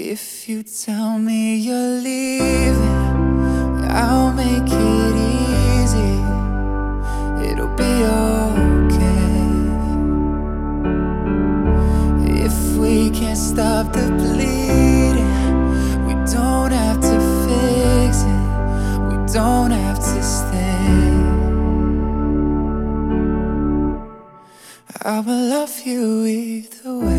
If you tell me you're leaving, I'll make it easy. It'll be okay. If we can't stop the bleeding, we don't have to fix it. We don't have to stay. I will love you either way.